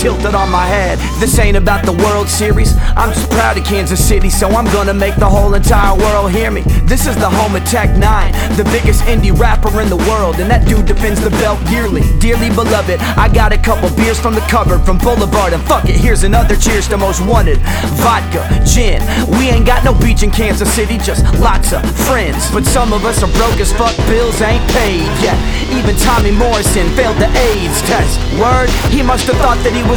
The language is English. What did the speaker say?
tilted on my head. This ain't about the World Series, I'm just proud of Kansas City, so I'm gonna make the whole entire world hear me. This is the home of Tech N9ne, the biggest indie rapper in the world, and that dude defends the belt yearly. Dearly beloved, I got a couple beers from the cupboard from Boulevard, and fuck it, here's another cheers to Most Wanted. Vodka, gin, we ain't got no beach in Kansas City, just lots of friends. But some of us are broke as fuck, bills ain't paid yet. Even Tommy Morrison failed the AIDS test. Word, he must have thought that he was